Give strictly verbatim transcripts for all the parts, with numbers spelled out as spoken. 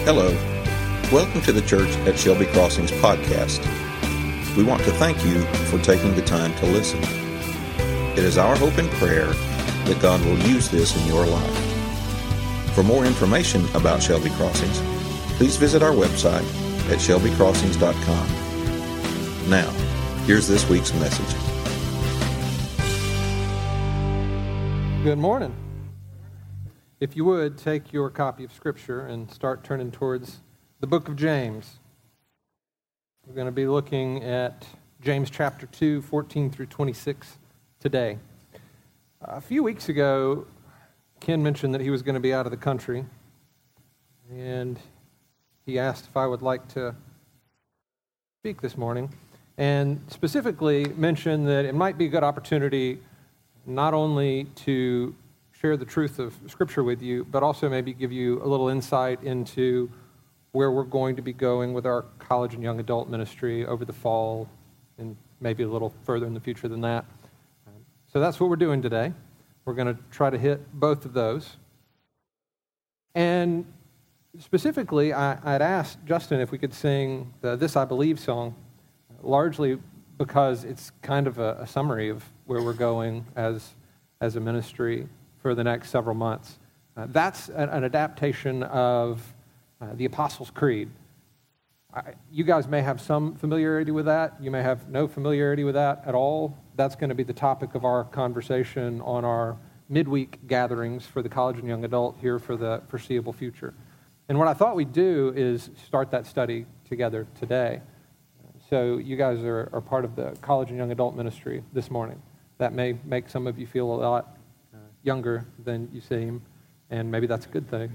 Hello. Welcome to the Church at Shelby Crossings podcast. We want to thank you for taking the time to listen. It is our hope and prayer that God will use this in your life. For more information about Shelby Crossings, please visit our website at shelby crossings dot com. Now, here's this week's message. Good morning. If you would, take your copy of Scripture and start turning towards the book of James. We're going to be looking at James chapter two, fourteen through twenty-six today. A few weeks ago, Ken mentioned that he was going to be out of the country, and he asked if I would like to speak this morning, and specifically mentioned that it might be a good opportunity not only to share the truth of Scripture with you, but also maybe give you a little insight into where we're going to be going with our college and young adult ministry over the fall and maybe a little further in the future than that. So that's what we're doing today. We're going to try to hit both of those. And specifically, I, I'd asked Justin if we could sing the This I Believe song, largely because it's kind of a, a summary of where we're going as, as a ministry for the next several months. Uh, that's an, an adaptation of uh, the Apostles' Creed. I, you guys may have some familiarity with that. You may have no familiarity with that at all. That's going to be the topic of our conversation on our midweek gatherings for the college and young adult here for the foreseeable future. And what I thought we'd do is start that study together today. So you guys are, are part of the college and young adult ministry this morning. That may make some of you feel a lot younger than you seem, and maybe that's a good thing.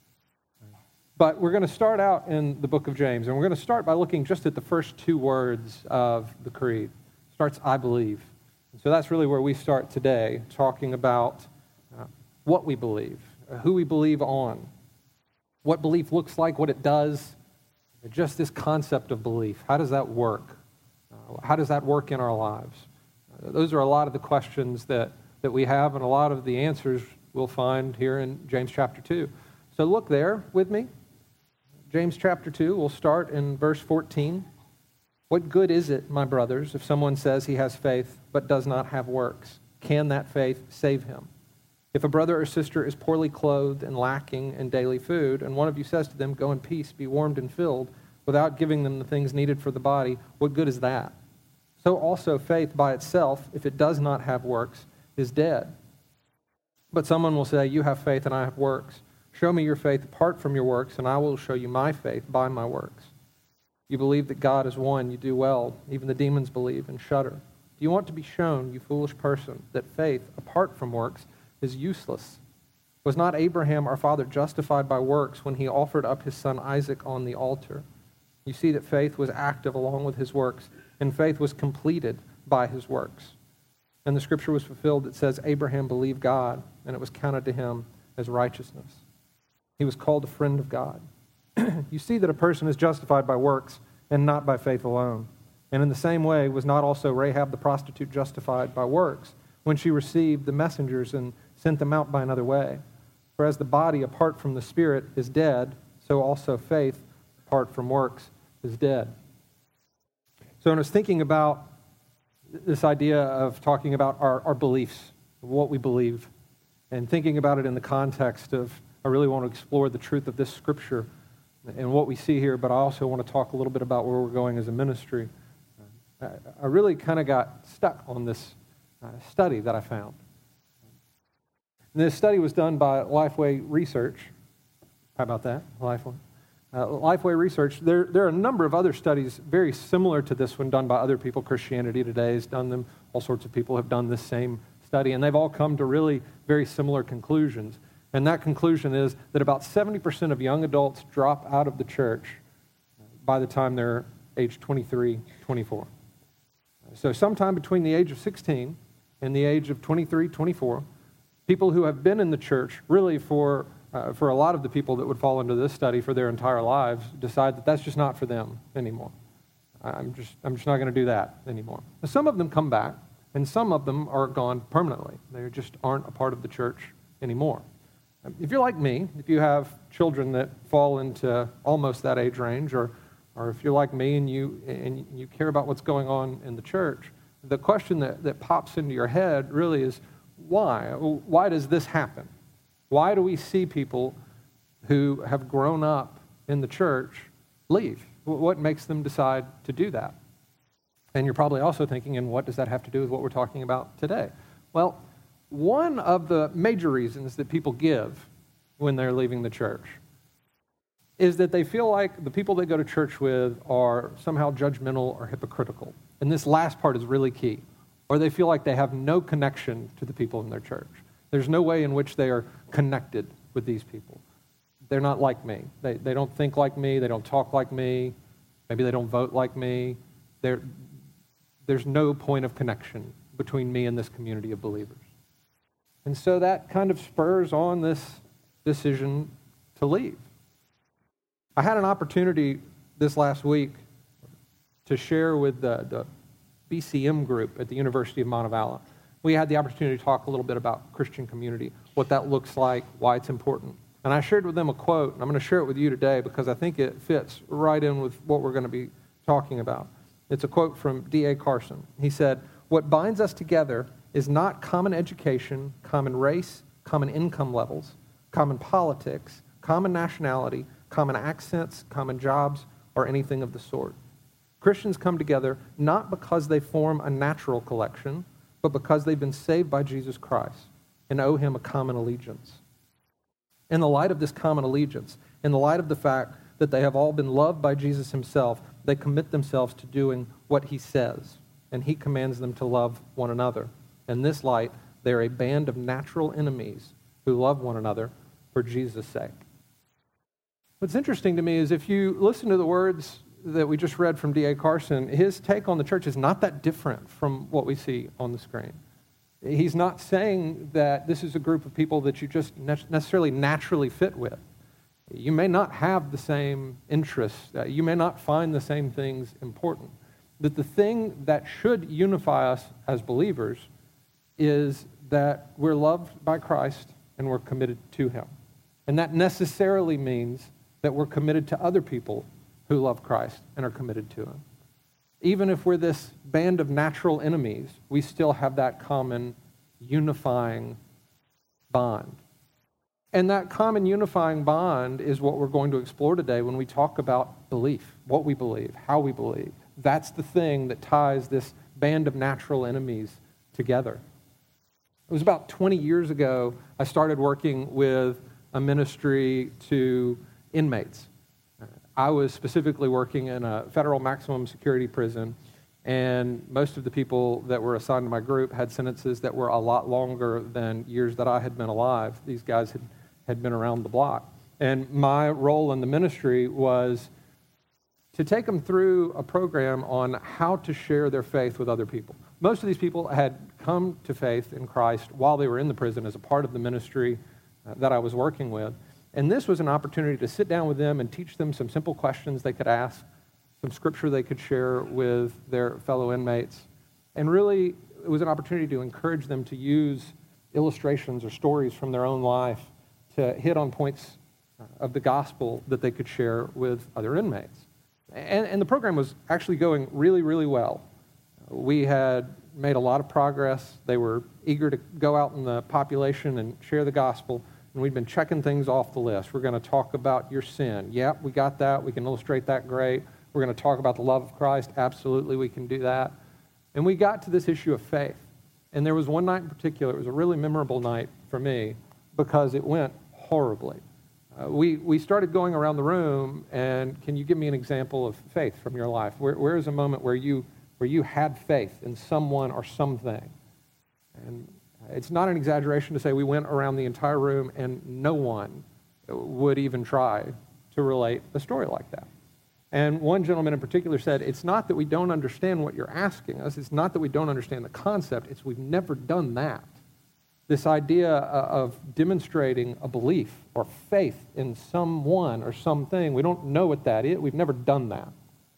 But we're going to start out in the book of James, and we're going to start by looking just at the first two words of the creed. It starts, I believe. And so that's really where we start today, talking about uh, what we believe, uh, who we believe on, what belief looks like, what it does, just this concept of belief. How does that work? Uh, how does that work in our lives? Uh, those are a lot of the questions that that we have, and a lot of the answers we'll find here in James chapter two. So look there with me. James chapter two, we'll start in verse fourteen. What good is it, my brothers, if someone says he has faith but does not have works? Can that faith save him? If a brother or sister is poorly clothed and lacking in daily food, and one of you says to them, go in peace, be warmed and filled, without giving them the things needed for the body, what good is that? So also faith by itself, if it does not have works, is dead. But someone will say, you have faith and I have works. Show me your faith apart from your works, and I will show you my faith by my works. You believe that God is one, you do well. Even the demons believe and shudder. Do you want to be shown, you foolish person, that faith apart from works is useless? Was not Abraham our father justified by works when he offered up his son Isaac on the altar? You see that faith was active along with his works, and faith was completed by his works. And the scripture was fulfilled that says, Abraham believed God, and it was counted to him as righteousness. He was called a friend of God. You see that a person is justified by works and not by faith alone. And in the same way, was not also Rahab the prostitute justified by works when she received the messengers and sent them out by another way? For as the body apart from the spirit is dead, so also faith apart from works is dead. So when I was thinking about this idea of talking about our, our beliefs, what we believe, and thinking about it in the context of, I really want to explore the truth of this scripture and what we see here, but I also want to talk a little bit about where we're going as a ministry. I, I really kind of got stuck on this uh, study that I found. And this study was done by Lifeway Research. How about that, Lifeway? Uh, Lifeway Research, there, there are a number of other studies very similar to this one done by other people. Christianity Today has done them. All sorts of people have done this same study, and they've all come to really very similar conclusions. And that conclusion is that about seventy percent of young adults drop out of the church by the time they're age twenty-three, twenty-four. So sometime between the age of sixteen and the age of twenty-three, twenty-four, people who have been in the church really for Uh, for a lot of the people that would fall into this study for their entire lives, decide that that's just not for them anymore. I'm just, I'm just not going to do that anymore. Now, some of them come back, and some of them are gone permanently. They just aren't a part of the church anymore. If you're like me, if you have children that fall into almost that age range, or or if you're like me and you and you care about what's going on in the church, the question that, that pops into your head really is, why? Why does this happen? Why do we see people who have grown up in the church leave? What makes them decide to do that? And you're probably also thinking, and what does that have to do with what we're talking about today? Well, one of the major reasons that people give when they're leaving the church is that they feel like the people they go to church with are somehow judgmental or hypocritical. And this last part is really key. Or they feel like they have no connection to the people in their church. There's no way in which they are connected with these people. They're not like me. They they don't think like me. They don't talk like me. Maybe they don't vote like me. They're, there's no point of connection between me and this community of believers. And so that kind of spurs on this decision to leave. I had an opportunity this last week to share with the, the B C M group at the University of Montevallo. We had the opportunity to talk a little bit about Christian community, what that looks like, why it's important. And I shared with them a quote, and I'm going to share it with you today because I think it fits right in with what we're going to be talking about. It's a quote from D A Carson. He said, "What binds us together is not common education, common race, common income levels, common politics, common nationality, common accents, common jobs, or anything of the sort. Christians come together not because they form a natural collection, but because they've been saved by Jesus Christ and owe him a common allegiance. In the light of this common allegiance, in the light of the fact that they have all been loved by Jesus himself, they commit themselves to doing what he says, and he commands them to love one another. In this light, they are a band of natural enemies who love one another for Jesus' sake." What's interesting to me is if you listen to the words that we just read from D A Carson, his take on the church is not that different from what we see on the screen. He's not saying that this is a group of people that you just necessarily naturally fit with. You may not have the same interests. You may not find the same things important. But the thing that should unify us as believers is that we're loved by Christ and we're committed to him. And that necessarily means that we're committed to other people who love Christ and are committed to him. Even if we're this band of natural enemies, we still have that common unifying bond. And that common unifying bond is what we're going to explore today when we talk about belief, what we believe, how we believe. That's the thing that ties this band of natural enemies together. It was about twenty years ago, I started working with a ministry to inmates. I was specifically working in a federal maximum security prison, and most of the people that were assigned to my group had sentences that were a lot longer than years that I had been alive. These guys had, had been around the block. And my role in the ministry was to take them through a program on how to share their faith with other people. Most of these people had come to faith in Christ while they were in the prison as a part of the ministry uh, that I was working with. And this was an opportunity to sit down with them and teach them some simple questions they could ask, some scripture they could share with their fellow inmates. And really, it was an opportunity to encourage them to use illustrations or stories from their own life to hit on points of the gospel that they could share with other inmates. And, and the program was actually going really, really well. We had made a lot of progress. They were eager to go out in the population and share the gospel. And we'd been checking things off the list. We're going to talk about your sin. Yep, we got that. We can illustrate that great. We're going to talk about the love of Christ. Absolutely, we can do that. And we got to this issue of faith. And there was one night in particular, it was a really memorable night for me because it went horribly. Uh, we, we started going around the room, and can you give me an example of faith from your life? Where, where is a moment where you, where you had faith in someone or something? And it's not an exaggeration to say we went around the entire room and no one would even try to relate a story like that. And one gentleman in particular said, it's not that we don't understand what you're asking us, it's not that we don't understand the concept, it's we've never done that. This idea of demonstrating a belief or faith in someone or something, we don't know what that is, we've never done that.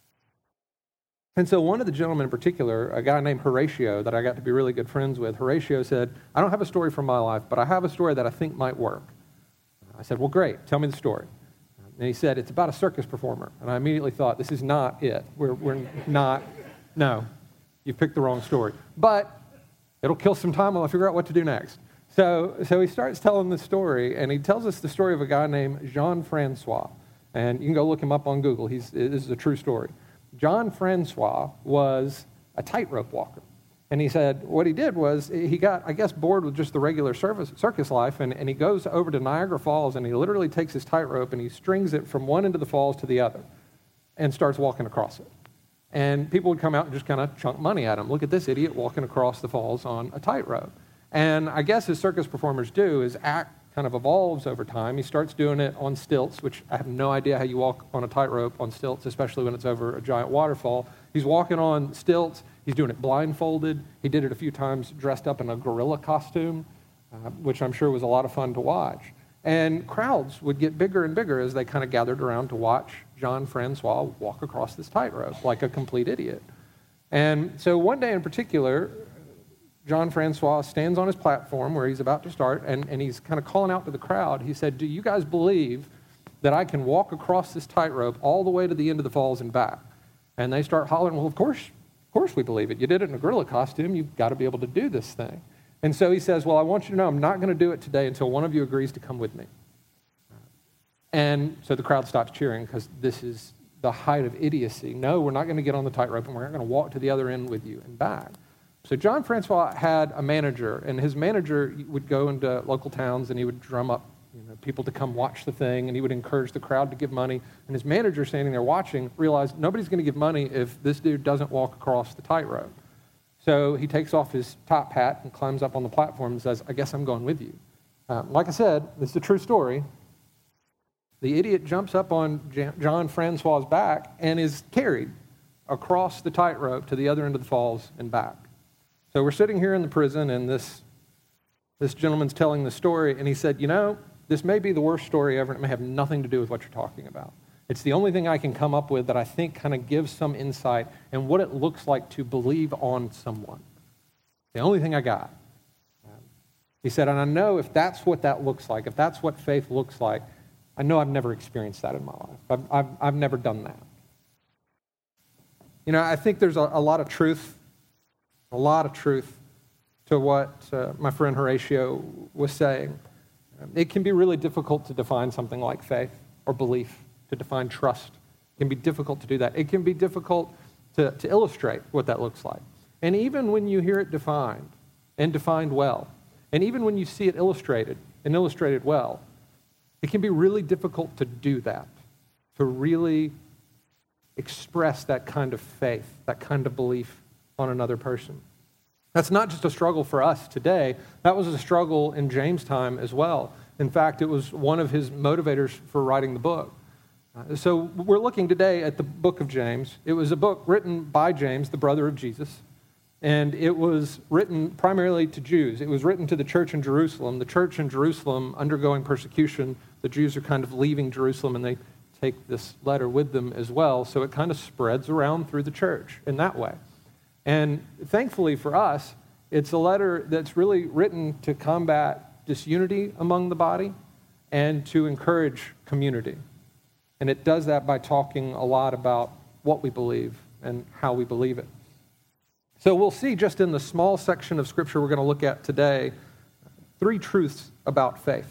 And so one of the gentlemen in particular, a guy named Horatio that I got to be really good friends with, Horatio said, I don't have a story from my life, but I have a story that I think might work. I said, well, great. Tell me the story. And he said, it's about a circus performer. And I immediately thought, this is not it. We're, we're not, no, you picked the wrong story. But it'll kill some time while I figure out what to do next. So, so he starts telling the story, and he tells us the story of a guy named Jean-Francois. And you can go look him up on Google. He's, this is a true story. Jean-Francois was a tightrope walker. And he said what he did was he got, I guess, bored with just the regular service, circus life, and, and he goes over to Niagara Falls, and he literally takes his tightrope and he strings it from one end of the falls to the other and starts walking across it. And people would come out and just kind of chunk money at him. Look at this idiot walking across the falls on a tightrope. And I guess as circus performers do, his act kind of evolves over time. He starts doing it on stilts, which I have no idea how you walk on a tightrope on stilts, especially when it's over a giant waterfall. He's walking on stilts. He's doing it blindfolded. He did it a few times dressed up in a gorilla costume, uh, which I'm sure was a lot of fun to watch. And crowds would get bigger and bigger as they kind of gathered around to watch Jean-Francois walk across this tightrope like a complete idiot. And so one day in particular, Jean-Francois stands on his platform where he's about to start, and, and he's kind of calling out to the crowd. He said, do you guys believe that I can walk across this tightrope all the way to the end of the falls and back? And they start hollering, well, of course, of course we believe it. You did it in a gorilla costume. You've got to be able to do this thing. And so he says, well, I want you to know I'm not going to do it today until one of you agrees to come with me. And so the crowd stops cheering because this is the height of idiocy. No, we're not going to get on the tightrope, and we're not going to walk to the other end with you and back. So Jean-Francois had a manager, and his manager would go into local towns, and he would drum up you know, people to come watch the thing, and he would encourage the crowd to give money. And his manager, standing there watching, realized nobody's going to give money if this dude doesn't walk across the tightrope. So he takes off his top hat and climbs up on the platform and says, I guess I'm going with you. Um, like I said, this is a true story. The idiot jumps up on Jean-Francois' back and is carried across the tightrope to the other end of the falls and back. So we're sitting here in the prison, and this, this gentleman's telling the story, and he said, you know, this may be the worst story ever, and it may have nothing to do with what you're talking about. It's the only thing I can come up with that I think kind of gives some insight in what it looks like to believe on someone. The only thing I got. He said, and I know if that's what that looks like, if that's what faith looks like, I know I've never experienced that in my life. I've, I've, I've never done that. You know, I think there's a, a lot of truth A lot of truth to what uh, my friend Horatio was saying. It can be really difficult to define something like faith or belief, to define trust. It can be difficult to do that. It can be difficult to, to illustrate what that looks like. And even when you hear it defined, and defined well, and even when you see it illustrated, and illustrated well, it can be really difficult to do that, to really express that kind of faith, that kind of belief on another person. That's not just a struggle for us today. That was a struggle in James' time as well. In fact, it was one of his motivators for writing the book. Uh, so we're looking today at the book of James. It was a book written by James, the brother of Jesus, and it was written primarily to Jews. It was written to the church in Jerusalem. The church in Jerusalem undergoing persecution. The Jews are kind of leaving Jerusalem, and they take this letter with them as well. So it kind of spreads around through the church in that way. And thankfully for us, it's a letter that's really written to combat disunity among the body and to encourage community. And it does that by talking a lot about what we believe and how we believe it. So we'll see just in the small section of Scripture we're going to look at today, three truths about faith.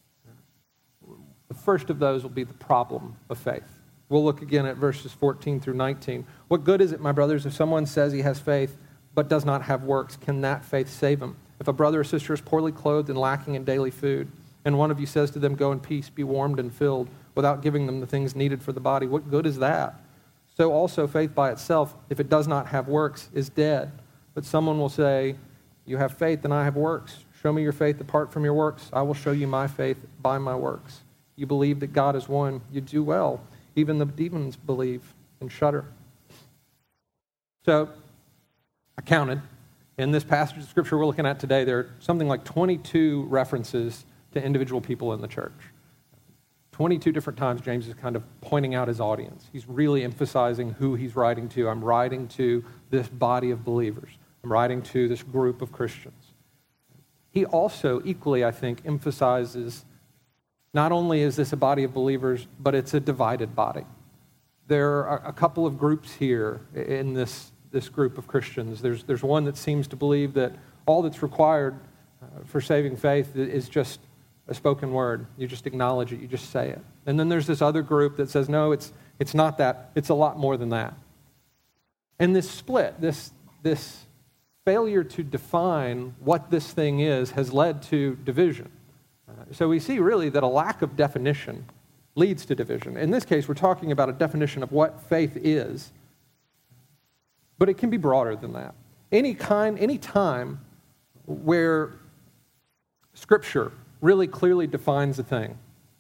The first of those will be the problem of faith. We'll look again at verses fourteen through nineteen. What good is it, my brothers, if someone says he has faith but does not have works? Can that faith save him? If a brother or sister is poorly clothed and lacking in daily food, and one of you says to them, go in peace, be warmed and filled, without giving them the things needed for the body, what good is that? So also faith by itself, if it does not have works, is dead. But someone will say, you have faith and I have works. Show me your faith apart from your works. I will show you my faith by my works. You believe that God is one. You do well. Even the demons believe and shudder. So, I counted. In this passage of Scripture we're looking at today, there are something like twenty-two references to individual people in the church. twenty-two different times James is kind of pointing out his audience. He's really emphasizing who he's writing to. I'm writing to this body of believers. I'm writing to this group of Christians. He also equally, I think, emphasizes Not only is this a body of believers, but it's a divided body. There are a couple of groups here in this, this group of Christians. There's, there's one that seems to believe that all that's required for saving faith is just a spoken word. You just acknowledge it, you just say it. And then there's this other group that says, no, it's, it's not that, it's a lot more than that. And this split, this, this failure to define what this thing is has led to division. Uh, so we see really that a lack of definition leads to division. In this case, we're talking about a definition of what faith is, but it can be broader than that. Any kind, any time where Scripture really clearly defines a thing,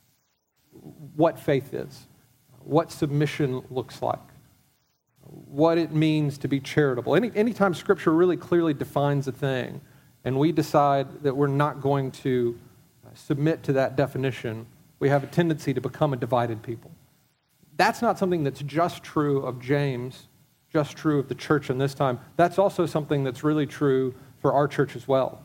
what faith is, what submission looks like, what it means to be charitable. Any anytime Scripture really clearly defines a thing, and we decide that we're not going to submit to that definition, we have a tendency to become a divided people. That's not something that's just true of James, just true of the church in this time. That's also something that's really true for our church as well.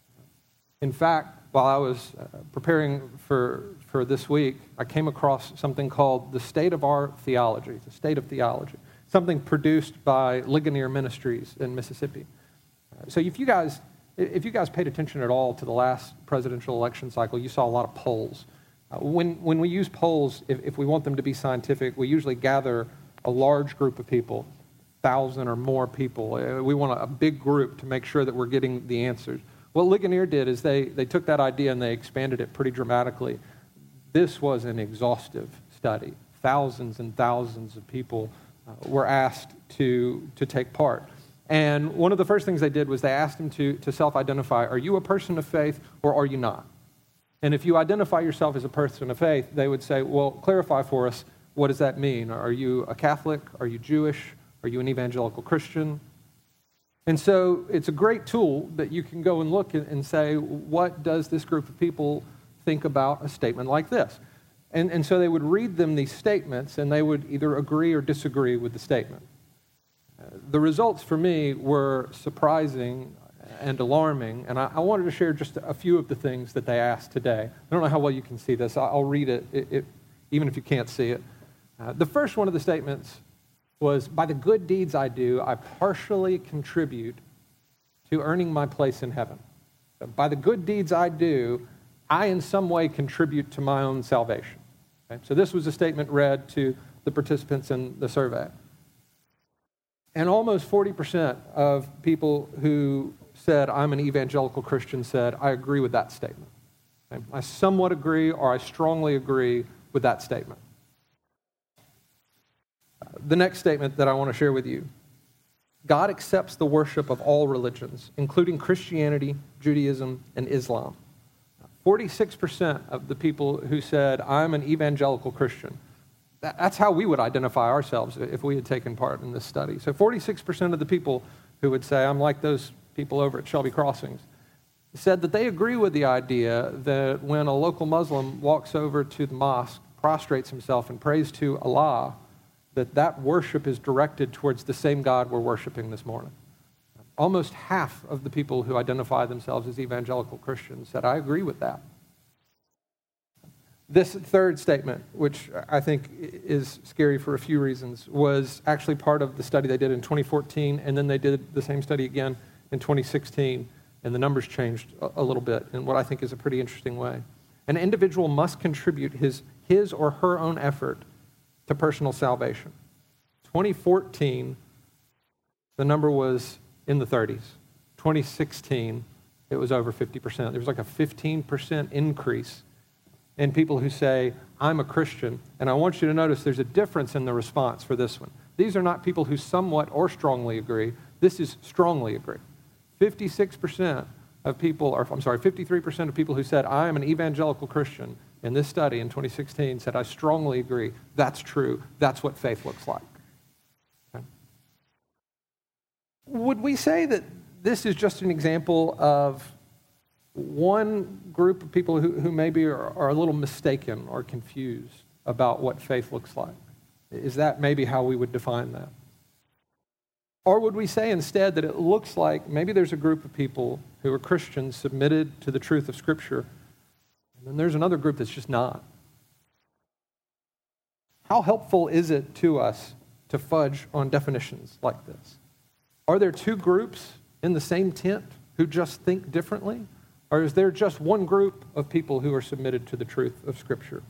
In fact, while I was uh, preparing for, for this week, I came across something called The State of Our Theology, the State of Theology, something produced by Ligonier Ministries in Mississippi. Uh, so if you guys if you guys paid attention at all to the last presidential election cycle, you saw a lot of polls. Uh, when, when we use polls, if, if we want them to be scientific, we usually gather a large group of people, thousand or more people. Uh, we want a, a big group to make sure that we're getting the answers. What Ligonier did is they, they took that idea and they expanded it pretty dramatically. This was an exhaustive study. Thousands and thousands of people uh, were asked to, to take part. And one of the first things they did was they asked them to, to self-identify. Are you a person of faith or are you not? And if you identify yourself as a person of faith, they would say, well, clarify for us, what does that mean? Are you a Catholic? Are you Jewish? Are you an evangelical Christian? And so it's a great tool that you can go and look and say, what does this group of people think about a statement like this? And, and so they would read them these statements, and they would either agree or disagree with the statement. Uh, the results for me were surprising and alarming, and I, I wanted to share just a few of the things that they asked today. I don't know how well you can see this. I'll read it, it, it even if you can't see it. Uh, the first one of the statements was, by the good deeds I do, I partially contribute to earning my place in heaven. So by the good deeds I do, I in some way contribute to my own salvation. Okay? So this was a statement read to the participants in the survey. And almost forty percent of people who said, I'm an evangelical Christian, said, I agree with that statement. Okay? I somewhat agree, or I strongly agree with that statement. The next statement that I want to share with you, God accepts the worship of all religions, including Christianity, Judaism, and Islam. forty-six percent of the people who said, I'm an evangelical Christian, that's how we would identify ourselves if we had taken part in this study. So forty-six percent of the people who would say, I'm like those people over at Shelby Crossings, said that they agree with the idea that when a local Muslim walks over to the mosque, prostrates himself, and prays to Allah, that that worship is directed towards the same God we're worshiping this morning. Almost half of the people who identify themselves as evangelical Christians said, I agree with that. This third statement, which I think is scary for a few reasons, was actually part of the study they did in twenty fourteen, and then they did the same study again in twenty sixteen, and the numbers changed a little bit in what I think is a pretty interesting way. An individual must contribute his, his or her own effort to personal salvation. twenty fourteen, the number was in the thirties. twenty sixteen, it was over fifty percent. There was like a fifteen percent increase in people who say, I'm a Christian. And I want you to notice there's a difference in the response for this one. These are not people who somewhat or strongly agree. This is strongly agree. fifty-six percent of people, or I'm sorry, fifty-three percent of people who said, I am an evangelical Christian in this study in twenty sixteen said, I strongly agree. That's true. That's what faith looks like. Okay. Would we say that this is just an example of one group of people who, who maybe are, are a little mistaken or confused about what faith looks like? Is that maybe how we would define that? Or would we say instead that it looks like maybe there's a group of people who are Christians submitted to the truth of Scripture, And then there's another group that's just not. How helpful is it to us to fudge on definitions like this? Are there two groups in the same tent who just think differently? Or is there just one group of people who are submitted to the truth of Scripture?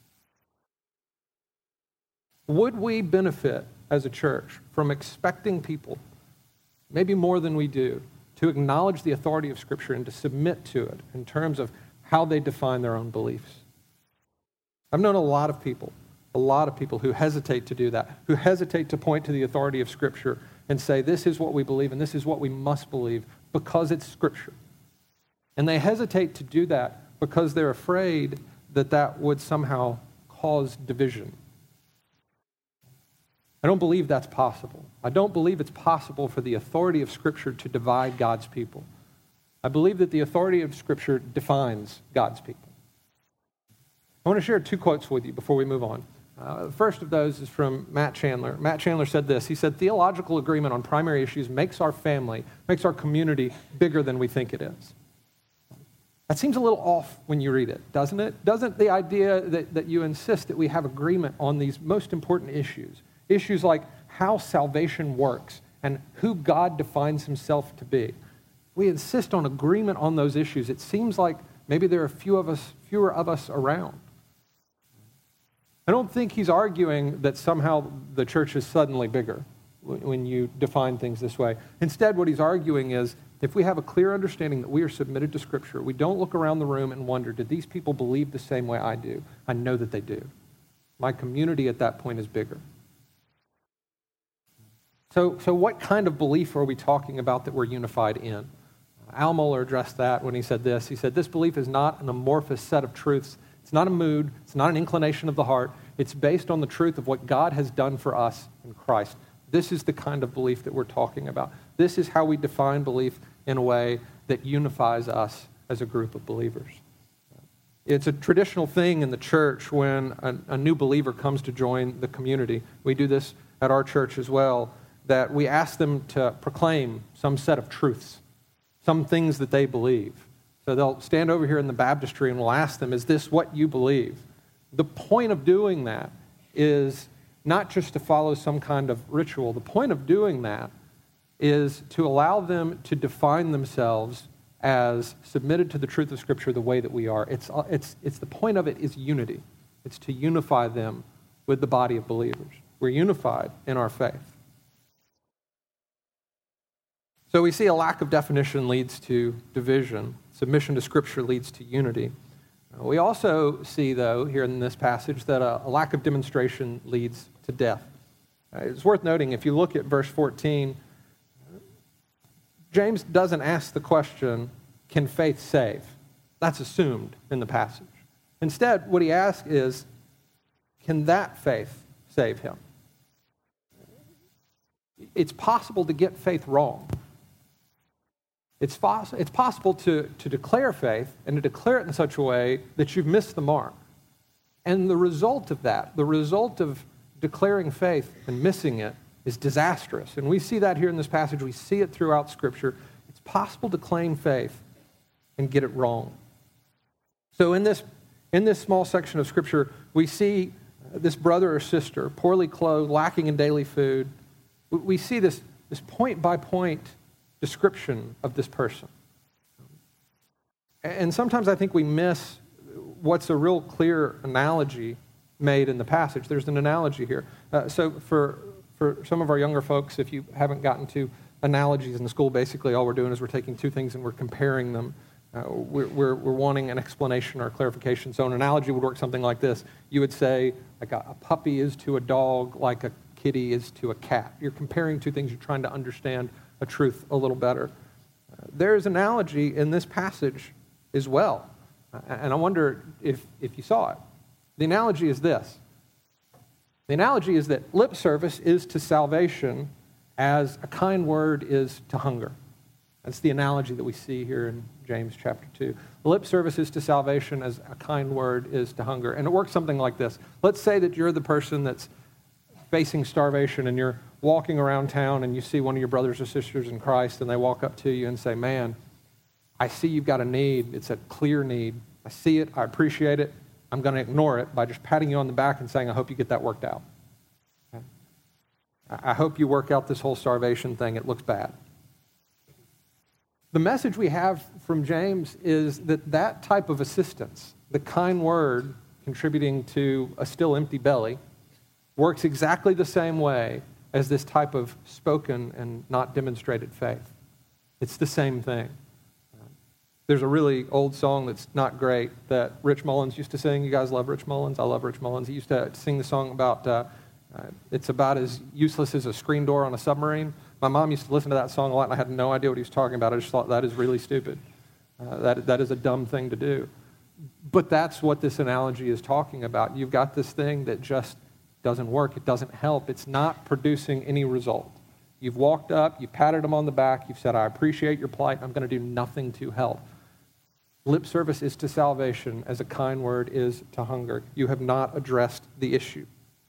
Would we benefit as a church from expecting people, maybe more than we do, to acknowledge the authority of Scripture and to submit to it in terms of how they define their own beliefs? I've known a lot of people, a lot of people who hesitate to do that, who hesitate to point to the authority of Scripture and say, this is what we believe and this is what we must believe because it's Scripture. And they hesitate to do that because they're afraid that that would somehow cause division. I don't believe that's possible. I don't believe it's possible for the authority of Scripture to divide God's people. I believe that the authority of Scripture defines God's people. I want to share two quotes with you before we move on. Uh, the first of those is from Matt Chandler. Matt Chandler said this. He said, theological agreement on primary issues makes our family, makes our community bigger than we think it is. That seems a little off when you read it, doesn't it? Doesn't the idea that, that you insist that we have agreement on these most important issues, issues like how salvation works and who God defines himself to be, we insist on agreement on those issues, it seems like maybe there are few of us, fewer of us around. I don't think he's arguing that somehow the church is suddenly bigger when you define things this way. Instead, what he's arguing is, if we have a clear understanding that we are submitted to Scripture, we don't look around the room and wonder, did these people believe the same way I do? I know that they do. My community at that point is bigger. So, so what kind of belief are we talking about that we're unified in? Al Mohler addressed that when he said this. He said, this belief is not an amorphous set of truths. It's not a mood. It's not an inclination of the heart. It's based on the truth of what God has done for us in Christ. This is the kind of belief that we're talking about. This is how we define belief in a way that unifies us as a group of believers. It's a traditional thing in the church when a, a new believer comes to join the community. We do this at our church as well, that we ask them to proclaim some set of truths, some things that they believe. So they'll stand over here in the baptistry and we'll ask them, is this what you believe? The point of doing that is not just to follow some kind of ritual. The point of doing that is to allow them to define themselves as submitted to the truth of Scripture the way that we are. It's, it's, it's the point of it is unity. It's to unify them with the body of believers. We're unified in our faith. So we see a lack of definition leads to division. Submission to Scripture leads to unity. We also see, though, here in this passage, that a, a lack of demonstration leads to death. Uh, it's worth noting, if you look at verse fourteen, James doesn't ask the question, can faith save? That's assumed in the passage. Instead, what he asks is, can that faith save him? It's possible to get faith wrong. It's, poss- it's possible to, to declare faith and to declare it in such a way that you've missed the mark. And the result of that, the result of declaring faith and missing it, is disastrous. And we see that here in this passage. We see it throughout Scripture. It's possible to claim faith and get it wrong. So in this, in this small section of Scripture, we see this brother or sister, poorly clothed, lacking in daily food. We see this, this point-by-point description of this person. And sometimes I think we miss what's a real clear analogy made in the passage. There's an analogy here. Uh, so for, for some of our younger folks, if you haven't gotten to analogies in school, basically all we're doing is we're taking two things and we're comparing them. Uh, we're, we're, we're wanting an explanation or clarification. So an analogy would work something like this. You would say, like a, a puppy is to a dog like a kitty is to a cat. You're comparing two things. You're trying to understand a truth a little better. Uh, there's analogy in this passage as well. Uh, and I wonder if, if you saw it. The analogy is this. The analogy is that lip service is to salvation as a kind word is to hunger. That's the analogy that we see here in James chapter two. Lip service is to salvation as a kind word is to hunger. And it works something like this. Let's say that you're the person that's facing starvation and you're walking around town and you see one of your brothers or sisters in Christ and they walk up to you and say, man, I see you've got a need. It's a clear need. I see it, I appreciate it, I'm going to ignore it by just patting you on the back and saying, I hope you get that worked out. Okay? I hope you work out this whole starvation thing. It looks bad. The message we have from James is that that type of assistance, the kind word contributing to a still empty belly, works exactly the same way as this type of spoken and not demonstrated faith. It's the same thing. There's a really old song that's not great that Rich Mullins used to sing. You guys love Rich Mullins? I love Rich Mullins. He used to sing the song about, uh, uh, it's about as useless as a screen door on a submarine. My mom used to listen to that song a lot, and I had no idea what he was talking about. I just thought that is really stupid. Uh, that that is a dumb thing to do. But that's what this analogy is talking about. You've got this thing that just doesn't work. It doesn't help. It's not producing any result. You've walked up, you've patted him on the back, you've said, I appreciate your plight, I'm going to do nothing to help. Lip service is to salvation as a kind word is to hunger. You have not addressed the issue.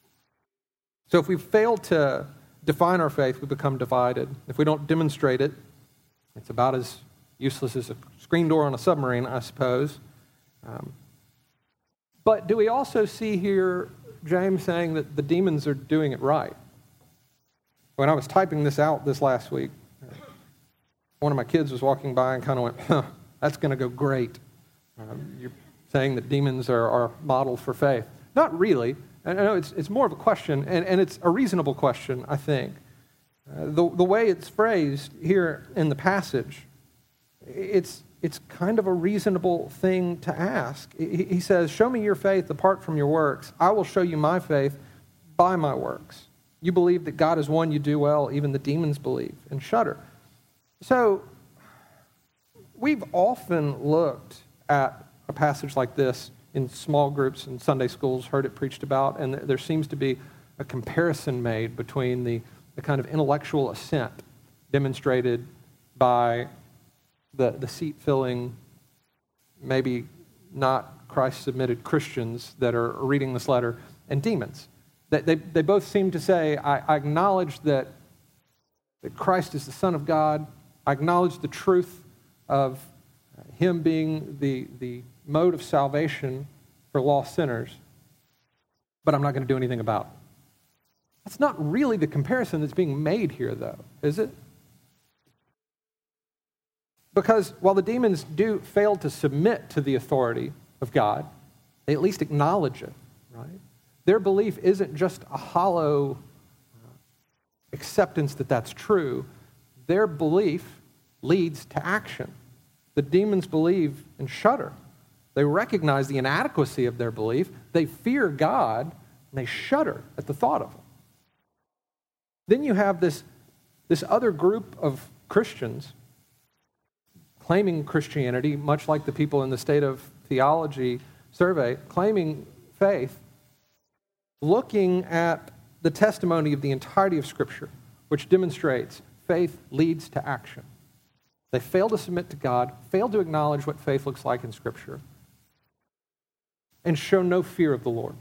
So if we fail to define our faith, we become divided. If we don't demonstrate it, it's about as useless as a screen door on a submarine, I suppose. Um, but do we also see here James saying that the demons are doing it right? When I was typing this out this last week, one of my kids was walking by and kind of went, huh, that's going to go great. Um, you're saying that demons are our model for faith. Not really. I know it's, it's more of a question, and, and it's a reasonable question, I think. Uh, the, the way it's phrased here in the passage, it's, it's kind of a reasonable thing to ask. He, he says, show me your faith apart from your works. I will show you my faith by my works. You believe that God is one, you do well. Even the demons believe and shudder. So, we've often looked at a passage like this in small groups in Sunday schools, heard it preached about, and there seems to be a comparison made between the, the kind of intellectual assent demonstrated by the, the seat-filling, maybe not Christ-submitted Christians that are reading this letter, and demons. They, they, they both seem to say, I, I acknowledge that, that Christ is the Son of God. I acknowledge the truth of him being the, the mode of salvation for lost sinners, but I'm not going to do anything about it. That's not really the comparison that's being made here, though, is it? Because while the demons do fail to submit to the authority of God, they at least acknowledge it, right? Their belief isn't just a hollow acceptance that that's true. Their belief leads to action. The demons believe and shudder. They recognize the inadequacy of their belief. They fear God, and they shudder at the thought of him. Then you have this, this other group of Christians claiming Christianity, much like the people in the State of Theology survey, claiming faith, looking at the testimony of the entirety of Scripture, which demonstrates faith leads to action. They fail to submit to God, fail to acknowledge what faith looks like in Scripture, and show no fear of the Lord.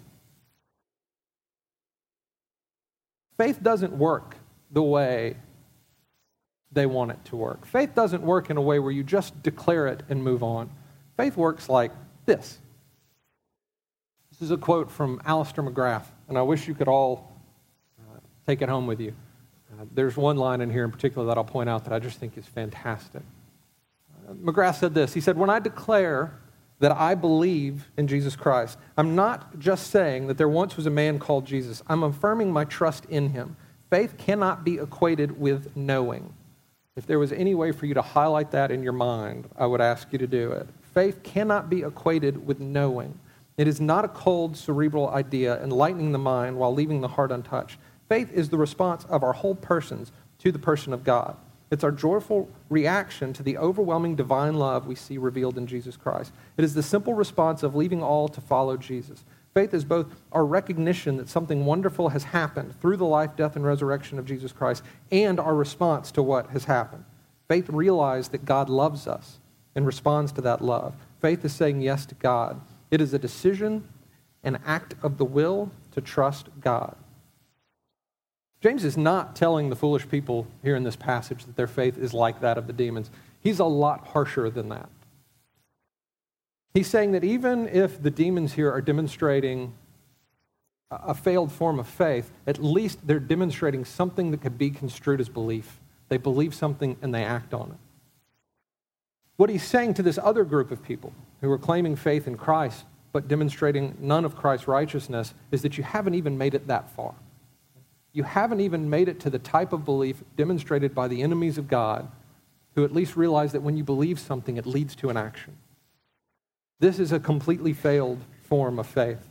Faith doesn't work the way they want it to work. Faith doesn't work in a way where you just declare it and move on. Faith works like this. This is a quote from Alistair McGrath, and I wish you could all uh, take it home with you. Uh, there's one line in here in particular that I'll point out that I just think is fantastic. Uh, McGrath said this. He said, when I declare that I believe in Jesus Christ, I'm not just saying that there once was a man called Jesus. I'm affirming my trust in him. Faith cannot be equated with knowing. If there was any way for you to highlight that in your mind, I would ask you to do it. Faith cannot be equated with knowing. It is not a cold, cerebral idea enlightening the mind while leaving the heart untouched. Faith is the response of our whole persons to the person of God. It's our joyful reaction to the overwhelming divine love we see revealed in Jesus Christ. It is the simple response of leaving all to follow Jesus. Faith is both our recognition that something wonderful has happened through the life, death, and resurrection of Jesus Christ, and our response to what has happened. Faith realizes that God loves us and responds to that love. Faith is saying yes to God. It is a decision, an act of the will to trust God. James is not telling the foolish people here in this passage that their faith is like that of the demons. He's a lot harsher than that. He's saying that even if the demons here are demonstrating a failed form of faith, at least they're demonstrating something that could be construed as belief. They believe something and they act on it. What he's saying to this other group of people who are claiming faith in Christ but demonstrating none of Christ's righteousness is that you haven't even made it that far. You haven't even made it to the type of belief demonstrated by the enemies of God who at least realize that when you believe something, it leads to an action. This is a completely failed form of faith.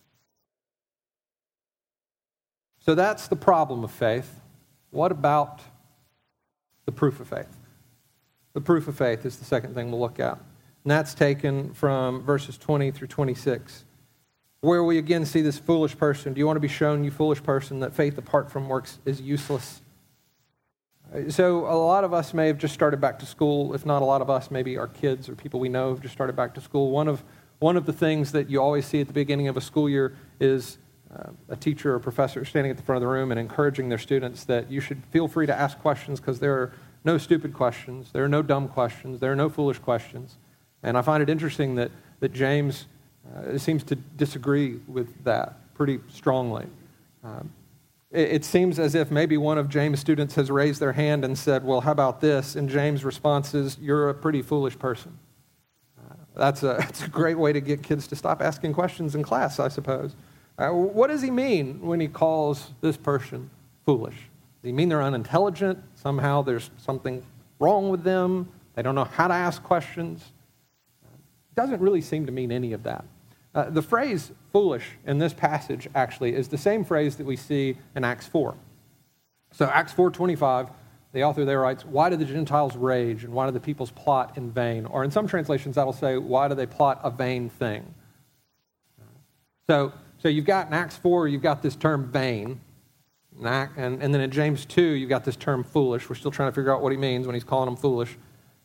So that's the problem of faith. What about the proof of faith? The proof of faith is the second thing we'll look at. And that's taken from verses twenty through twenty-six, where we again see this foolish person. Do you want to be shown, you foolish person, that faith apart from works is useless? So a lot of us may have just started back to school. If not a lot of us, maybe our kids or people we know have just started back to school. One of, one of the things that you always see at the beginning of a school year is uh, a teacher or professor standing at the front of the room and encouraging their students that you should feel free to ask questions because there are no stupid questions, there are no dumb questions, there are no foolish questions. And I find it interesting that, that James uh, seems to disagree with that pretty strongly. Um, it, it seems as if maybe one of James' students has raised their hand and said, well, how about this? And James' response is, you're a pretty foolish person. Uh, that's, a, that's a great way to get kids to stop asking questions in class, I suppose. Uh, what does he mean when he calls this person foolish? Does he mean they're unintelligent? Somehow there's something wrong with them? They don't know how to ask questions? It doesn't really seem to mean any of that. Uh, the phrase foolish in this passage actually is the same phrase that we see in Acts four. So Acts four twenty-five, the author there writes, why do the Gentiles rage and why do the peoples plot in vain? Or in some translations that'll say, why do they plot a vain thing? So, so you've got in Acts four, you've got this term vain. And, and then in James two, you've got this term foolish. We're still trying to figure out what he means when he's calling them foolish.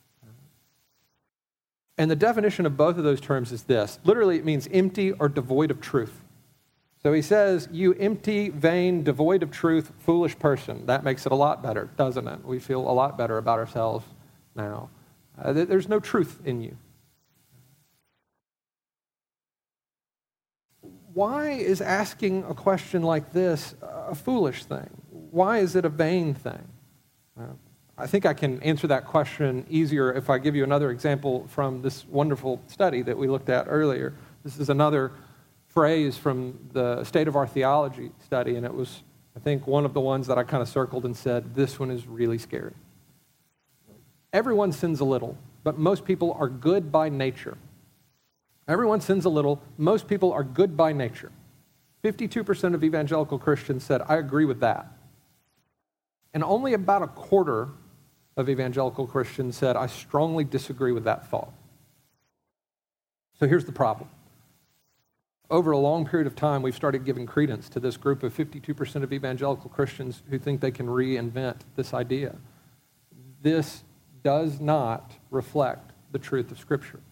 And the definition of both of those terms is this. Literally, it means empty or devoid of truth. So he says, you empty, vain, devoid of truth, foolish person. That makes it a lot better, doesn't it? We feel a lot better about ourselves now. Uh, there's no truth in you. Why is asking a question like this a foolish thing? Why is it a vain thing? Uh, I think I can answer that question easier if I give you another example from this wonderful study that we looked at earlier. This is another phrase from the State of Our Theology study, and it was, I think, one of the ones that I kind of circled and said, this one is really scary. Everyone sins a little, but most people are good by nature. Everyone sins a little. Most people are good by nature. fifty-two percent of evangelical Christians said, I agree with that. And only about a quarter of evangelical Christians said, I strongly disagree with that thought. So here's the problem. Over a long period of time, we've started giving credence to this group of fifty-two percent of evangelical Christians who think they can reinvent this idea. This does not reflect the truth of Scripture.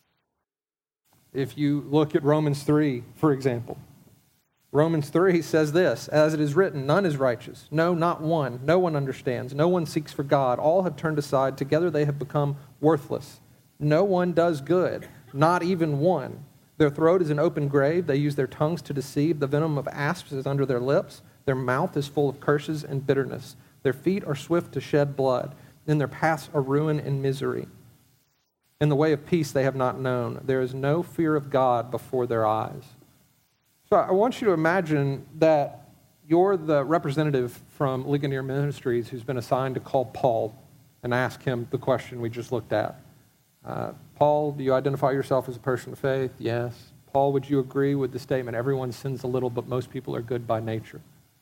If you look at Romans three, for example, Romans three says this, as it is written, none is righteous, no, not one, no one understands, no one seeks for God, all have turned aside, together they have become worthless. No one does good, not even one. Their throat is an open grave, they use their tongues to deceive, the venom of asps is under their lips, their mouth is full of curses and bitterness, their feet are swift to shed blood, in their paths are ruin and misery. In the way of peace they have not known. There is no fear of God before their eyes. So I want you to imagine that you're the representative from Ligonier Ministries who's been assigned to call Paul and ask him the question we just looked at. Uh, Paul, do you identify yourself as a person of faith? Yes. Paul, would you agree with the statement, everyone sins a little, but most people are good by nature?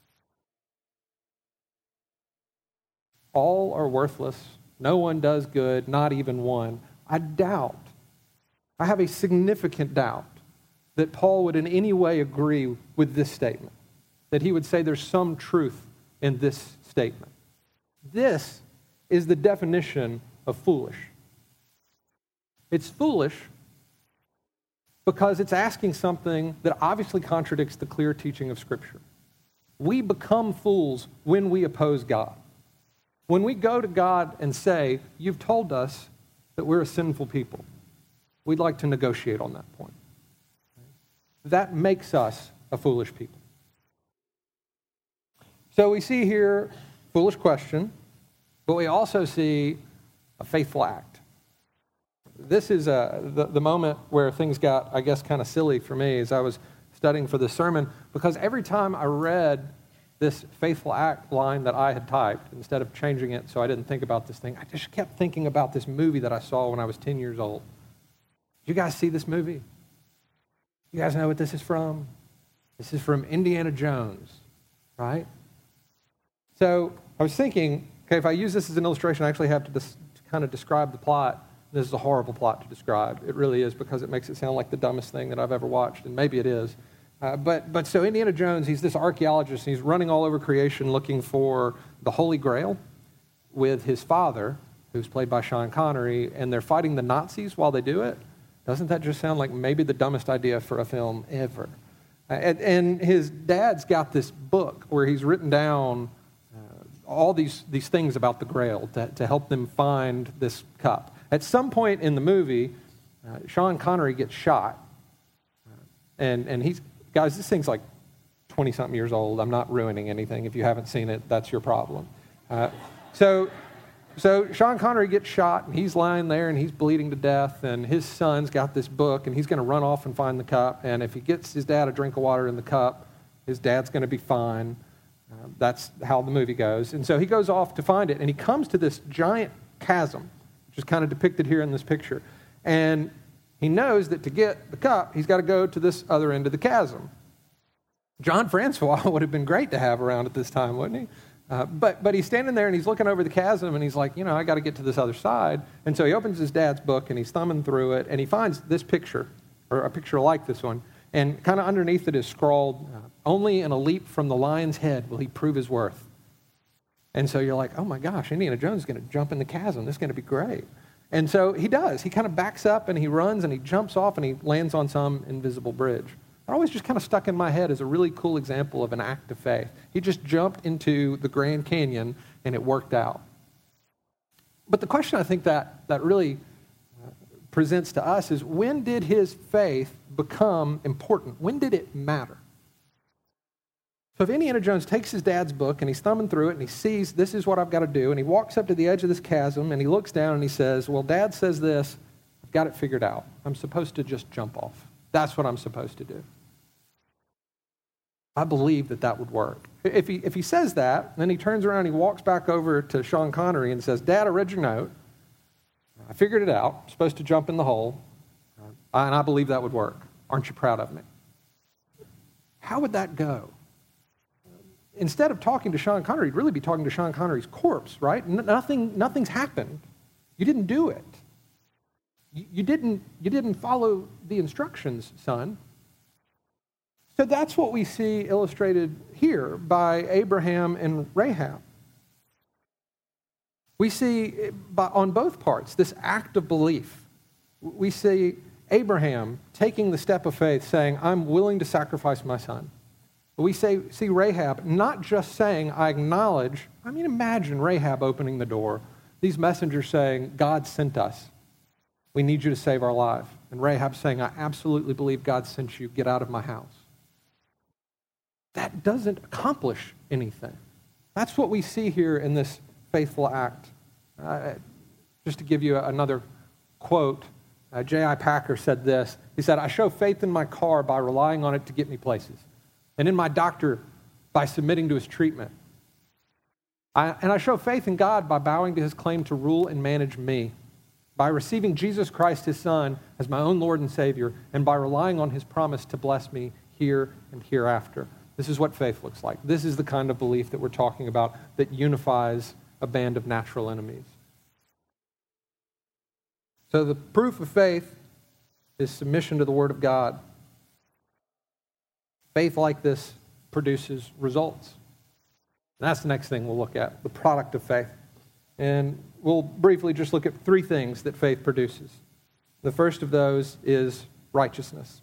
All are worthless. No one does good, not even one. I doubt, I have a significant doubt that Paul would in any way agree with this statement, that he would say there's some truth in this statement. This is the definition of foolish. It's foolish because it's asking something that obviously contradicts the clear teaching of Scripture. We become fools when we oppose God. When we go to God and say, you've told us that we're a sinful people. we'd like to negotiate on that point. That makes us a foolish people. So we see here foolish question, but we also see a faithful act. This is a, the, the moment where things got, I guess, kind of silly for me as I was studying for this sermon, because every time I read this faithful act line that I had typed, instead of changing it so I didn't think about this thing, I just kept thinking about this movie that I saw when I was ten years old. Did you guys see this movie? You guys know what this is from? This is from Indiana Jones, right? So I was thinking, okay, if I use this as an illustration, I actually have to, dis- to kind of describe the plot. This is a horrible plot to describe. It really is, because it makes it sound like the dumbest thing that I've ever watched, and maybe it is. Uh, but but so Indiana Jones, he's this archaeologist, and he's running all over creation looking for the Holy Grail with his father, who's played by Sean Connery, and they're fighting the Nazis while they do it. Doesn't that just sound like maybe the dumbest idea for a film ever? Uh, and, and his dad's got this book where he's written down uh, all these, these things about the Grail to, to help them find this cup. At some point in the movie, uh, Sean Connery gets shot, uh, and and he's, guys, this thing's like twenty-something years old. I'm not ruining anything. If you haven't seen it, that's your problem. Uh, so, so Sean Connery gets shot, and he's lying there, and he's bleeding to death, and his son's got this book, and he's going to run off and find the cup, and if he gets his dad a drink of water in the cup, his dad's going to be fine. Uh, that's how the movie goes. And so he goes off to find it, and he comes to this giant chasm, which is kind of depicted here in this picture. And he knows that to get the cup, he's got to go to this other end of the chasm. John Francois would have been great to have around at this time, wouldn't he? Uh, but but he's standing there and he's looking over the chasm and he's like, you know, I got to get to this other side. And so he opens his dad's book and he's thumbing through it and he finds this picture, or a picture like this one. And kind of underneath it is scrawled, only in a leap from the lion's head will he prove his worth. And so you're like, oh my gosh, Indiana Jones is going to jump in the chasm. This is going to be great. And so he does. He kind of backs up and he runs and he jumps off and he lands on some invisible bridge. It always just kind of stuck in my head as a really cool example of an act of faith. He just jumped into the Grand Canyon and it worked out. But the question I think that, that really presents to us is, when did his faith become important? When did it matter? So if Indiana Jones takes his dad's book and he's thumbing through it and he sees this is what I've got to do, and he walks up to the edge of this chasm and he looks down and he says, well, Dad says this, I've got it figured out. I'm supposed to just jump off. That's what I'm supposed to do. I believe that that would work. If he, if he says that, then he turns around and he walks back over to Sean Connery and says, Dad, I read your note. I figured it out. I'm supposed to jump in the hole. And I believe that would work. Aren't you proud of me? How would that go? Instead of talking to Sean Connery, you'd really be talking to Sean Connery's corpse, right? N- nothing, nothing's happened. You didn't do it. You, you didn't, you didn't follow the instructions, son. So that's what we see illustrated here by Abraham and Rahab. We see by, on both parts this act of belief. We see Abraham taking the step of faith, saying, I'm willing to sacrifice my son. We say, see Rahab not just saying, I acknowledge. I mean, imagine Rahab opening the door, these messengers saying, God sent us. We need you to save our life. And Rahab saying, I absolutely believe God sent you. Get out of my house. That doesn't accomplish anything. That's what we see here in this faithful act. Uh, just to give you another quote, uh, J I Packer said this. He said, I show faith in my car by relying on it to get me places, and in my doctor by submitting to his treatment. I, and I show faith in God by bowing to his claim to rule and manage me, by receiving Jesus Christ, his Son, as my own Lord and Savior, and by relying on his promise to bless me here and hereafter. This is what faith looks like. This is the kind of belief that we're talking about that unifies a band of natural enemies. So the proof of faith is submission to the Word of God. Faith like this produces results. And that's the next thing we'll look at, the product of faith. And we'll briefly just look at three things that faith produces. The first of those is righteousness.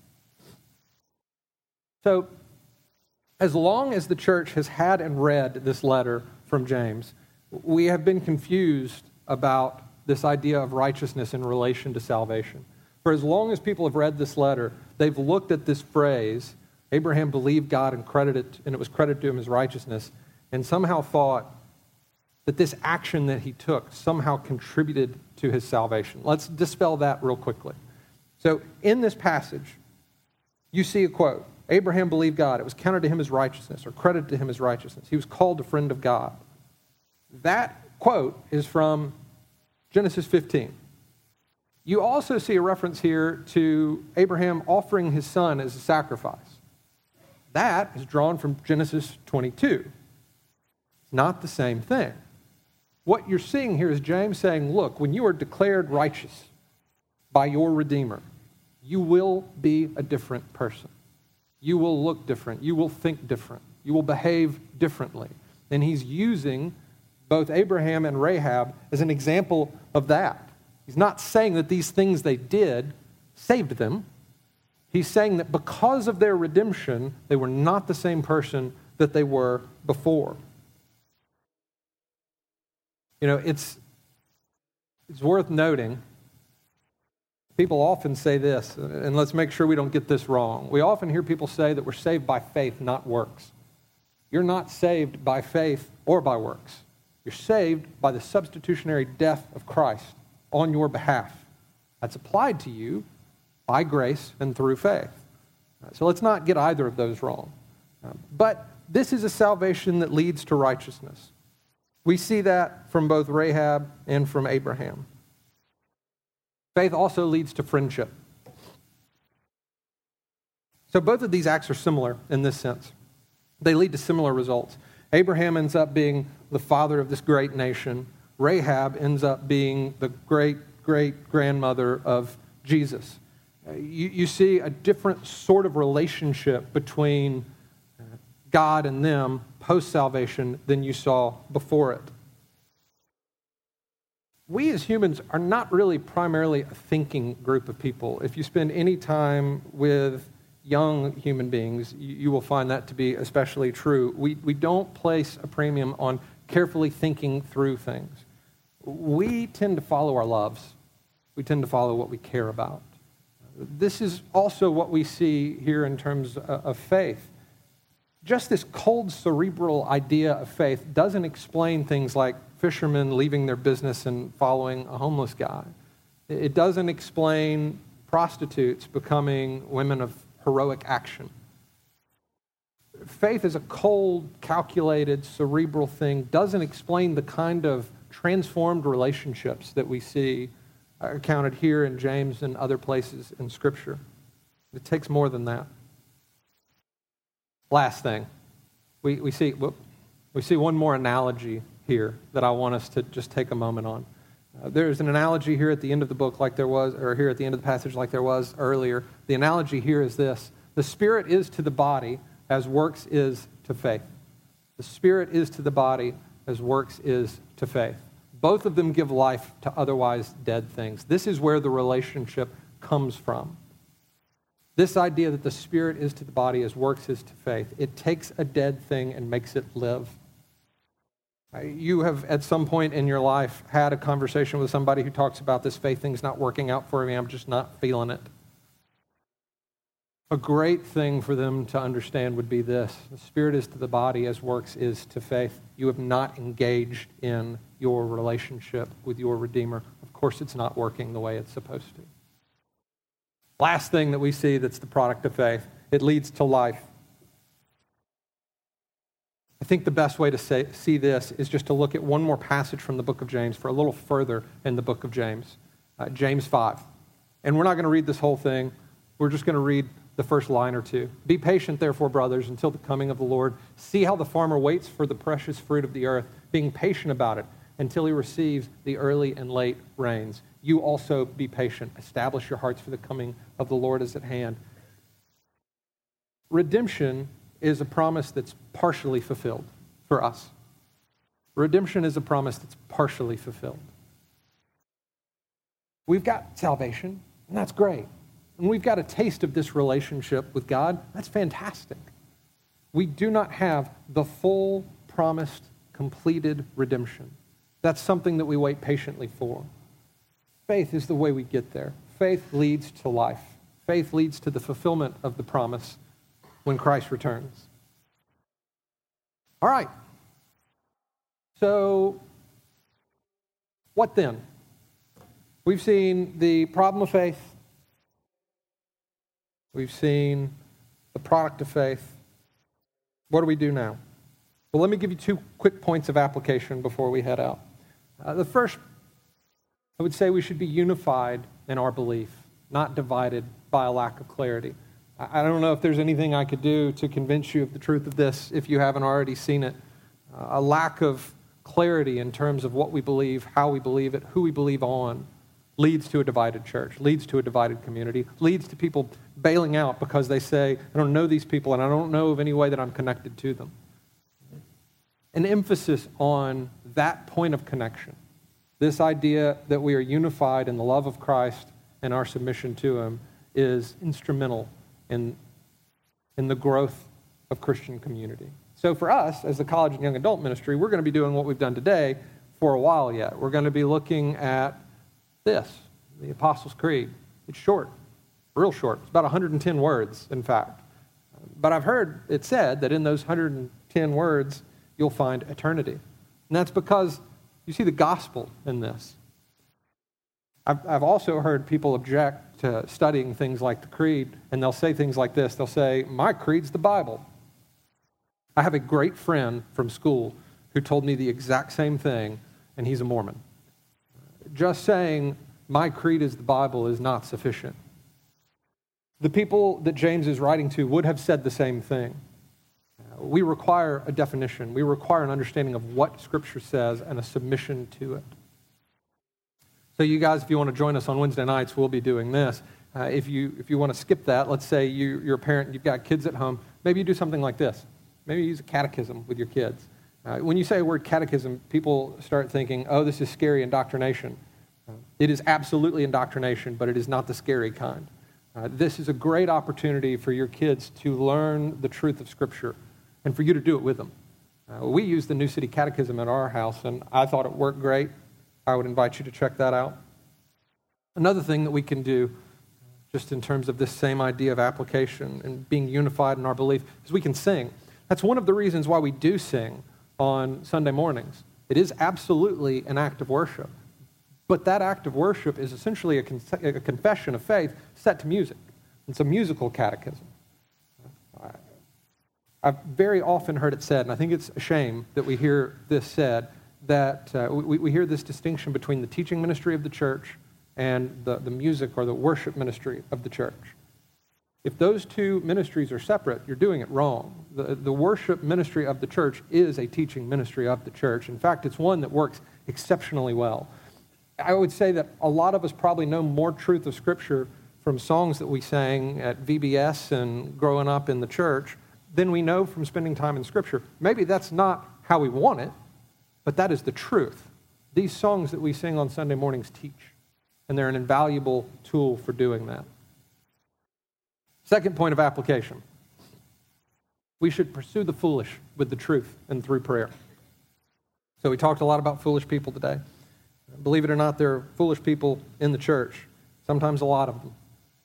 So, as long as the church has had and read this letter from James, we have been confused about this idea of righteousness in relation to salvation. For as long as people have read this letter, they've looked at this phrase, Abraham believed God and credited, and it was credited to him as righteousness, and somehow thought that this action that he took somehow contributed to his salvation. Let's dispel that real quickly. So in this passage, you see a quote, Abraham believed God. It was counted to him as righteousness, or credited to him as righteousness. He was called a friend of God. That quote is from Genesis fifteen. You also see a reference here to Abraham offering his son as a sacrifice. That is drawn from Genesis twenty-two. It's not the same thing. What you're seeing here is James saying, look, when you are declared righteous by your Redeemer, you will be a different person. You will look different. You will think different. You will behave differently. And he's using both Abraham and Rahab as an example of that. He's not saying that these things they did saved them. He's saying that because of their redemption, they were not the same person that they were before. You know, it's, it's worth noting, people often say this, and let's make sure we don't get this wrong. We often hear people say that we're saved by faith, not works. You're not saved by faith or by works. You're saved by the substitutionary death of Christ on your behalf. That's applied to you by grace and through faith. So let's not get either of those wrong. But this is a salvation that leads to righteousness. We see that from both Rahab and from Abraham. Faith also leads to friendship. So both of these acts are similar in this sense. They lead to similar results. Abraham ends up being the father of this great nation. Rahab ends up being the great-great-grandmother of Jesus. You, you see a different sort of relationship between God and them post-salvation than you saw before it. We as humans are not really primarily a thinking group of people. If you spend any time with young human beings, you, you will find that to be especially true. We, we don't place a premium on carefully thinking through things. We tend to follow our loves. We tend to follow what we care about. This is also what we see here in terms of faith. Just this cold, cerebral idea of faith doesn't explain things like fishermen leaving their business and following a homeless guy. It doesn't explain prostitutes becoming women of heroic action. Faith is a cold, calculated, cerebral thing, doesn't explain the kind of transformed relationships that we see accounted here in James and other places in Scripture. It takes more than that. Last thing, we, we see we see one more analogy here that I want us to just take a moment on. Uh, there's an analogy here at the end of the book like there was, or here at the end of the passage like there was earlier. The analogy here is this. The Spirit is to the body as works is to faith. The Spirit is to the body as works is to faith. Both of them give life to otherwise dead things. This is where the relationship comes from. This idea that the Spirit is to the body as works is to faith. It takes a dead thing and makes it live. You have, at some point in your life, had a conversation with somebody who talks about this faith thing's not working out for me, I'm just not feeling it. A great thing for them to understand would be this. The Spirit is to the body as works is to faith. You have not engaged in your relationship with your Redeemer. Of course, it's not working the way it's supposed to. Last thing that we see that's the product of faith, it leads to life. I think the best way to say, see this is just to look at one more passage from the book of James for a little further in the book of James, uh, James five. And we're not going to read this whole thing. We're just going to read the first line or two. Be patient, therefore, brothers, until the coming of the Lord. See how the farmer waits for the precious fruit of the earth, being patient about it until he receives the early and late rains. You also be patient. Establish your hearts, for the coming of the Lord is at hand. Redemption is a promise that's partially fulfilled for us. Redemption is a promise that's partially fulfilled. We've got salvation, and that's great. And we've got a taste of this relationship with God. That's fantastic. We do not have the full, promised, completed redemption. That's something that we wait patiently for. Faith is the way we get there. faith leads to life. Faith leads to the fulfillment of the promise when Christ returns. All right. So, what then? We've seen the problem of faith. We've seen the product of faith. What do we do now? Well, let me give you two quick points of application before we head out. Uh, the first, I would say we should be unified in our belief, not divided by a lack of clarity. I, I don't know if there's anything I could do to convince you of the truth of this if you haven't already seen it. Uh, a lack of clarity in terms of what we believe, how we believe it, who we believe on, leads to a divided church, leads to a divided community, leads to people bailing out because they say, I don't know these people and I don't know of any way that I'm connected to them. An emphasis on that point of connection, this idea that we are unified in the love of Christ and our submission to Him, is instrumental in, in the growth of Christian community. So for us, as the college and young adult ministry, we're going to be doing what we've done today for a while yet. We're going to be looking at this, the Apostles' Creed. It's short, real short. It's about one hundred ten words, in fact. But I've heard it said that in those one hundred ten words, you'll find eternity. And that's because you see the gospel in this. I've, I've also heard people object to studying things like the creed, and they'll say things like this. They'll say, my creed's the Bible. I have a great friend from school who told me the exact same thing, and he's a Mormon. Just saying, my creed is the Bible is not sufficient. The people that James is writing to would have said the same thing. We require a definition. We require an understanding of what Scripture says and a submission to it. So you guys, if you want to join us on Wednesday nights, we'll be doing this. Uh, if you if you want to skip that, let's say you, you're a parent, you've got kids at home, maybe you do something like this. Maybe you use a catechism with your kids. Uh, when you say the word catechism, people start thinking, oh, this is scary indoctrination. Uh, it is absolutely indoctrination, but it is not the scary kind. Uh, this is a great opportunity for your kids to learn the truth of Scripture and for you to do it with them. Uh, we use the New City Catechism at our house, and I thought it worked great. I would invite you to check that out. Another thing that we can do, just in terms of this same idea of application and being unified in our belief, is we can sing. That's one of the reasons why we do sing on Sunday mornings. It is absolutely an act of worship. But that act of worship is essentially a, con- a confession of faith set to music. It's a musical catechism. I've very often heard it said, and I think it's a shame that we hear this said, that uh, we, we hear this distinction between the teaching ministry of the church and the, the music or the worship ministry of the church. If those two ministries are separate, you're doing it wrong. The, the worship ministry of the church is a teaching ministry of the church. In fact, it's one that works exceptionally well. I would say that a lot of us probably know more truth of Scripture from songs that we sang at V B S and growing up in the church than we know from spending time in Scripture. Maybe that's not how we want it, but that is the truth. These songs that we sing on Sunday mornings teach, and they're an invaluable tool for doing that. Second point of application. We should pursue the foolish with the truth and through prayer. So we talked a lot about foolish people today. Believe it or not, there are foolish people in the church, sometimes a lot of them.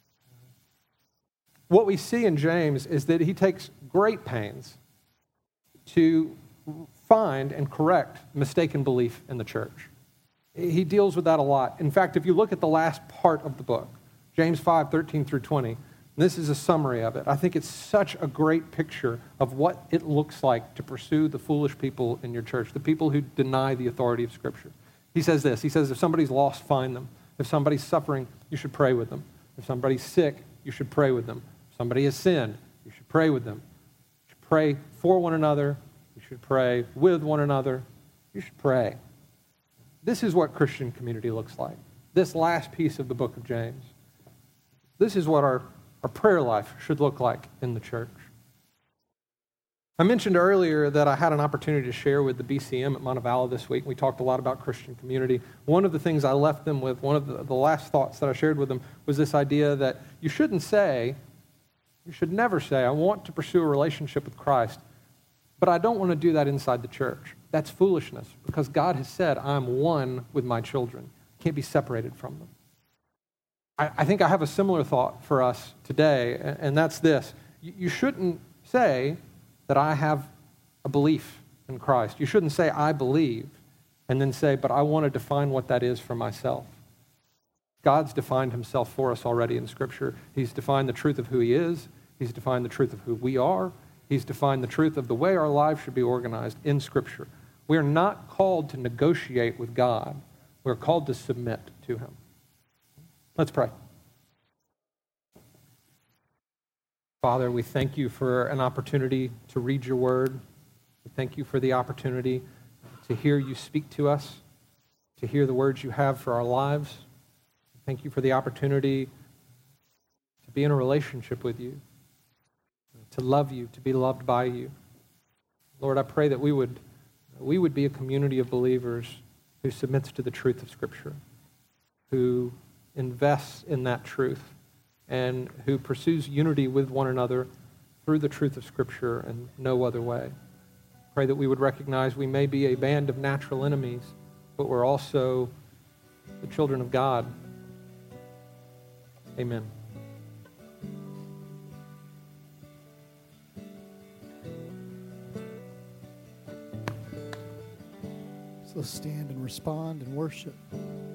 What we see in James is that he takes great pains to find and correct mistaken belief in the church. He deals with that a lot. In fact, if you look at the last part of the book, James five, thirteen through twenty, this is a summary of it. I think it's such a great picture of what it looks like to pursue the foolish people in your church, the people who deny the authority of Scripture. He says this, he says, if somebody's lost, find them. If somebody's suffering, you should pray with them. If somebody's sick, you should pray with them. If somebody has sinned, you should pray with them. You should pray for one another. You should pray with one another. You should pray. This is what Christian community looks like. This last piece of the book of James. This is what our, our prayer life should look like in the church. I mentioned earlier that I had an opportunity to share with the B C M at Montevallo this week. We talked a lot about Christian community. One of the things I left them with, one of the, the last thoughts that I shared with them was this idea that you shouldn't say, you should never say, I want to pursue a relationship with Christ, but I don't want to do that inside the church. That's foolishness, because God has said, I'm one with my children. I can't be separated from them. I, I think I have a similar thought for us today, and, and that's this. You, you shouldn't say that I have a belief in Christ. You shouldn't say, I believe, and then say, but I want to define what that is for myself. God's defined himself for us already in Scripture. He's defined the truth of who he is. He's defined the truth of who we are. He's defined the truth of the way our lives should be organized in Scripture. We are not called to negotiate with God. We're called to submit to him. Let's pray. Father, we thank you for an opportunity to read your word. We thank you for the opportunity to hear you speak to us, to hear the words you have for our lives. Thank you for the opportunity to be in a relationship with you, to love you, to be loved by you. Lord, I pray that we would, we would be a community of believers who submits to the truth of Scripture, who invests in that truth, and who pursues unity with one another through the truth of Scripture and no other way. Pray that we would recognize we may be a band of natural enemies, but we're also the children of God. Amen. So stand and respond and worship.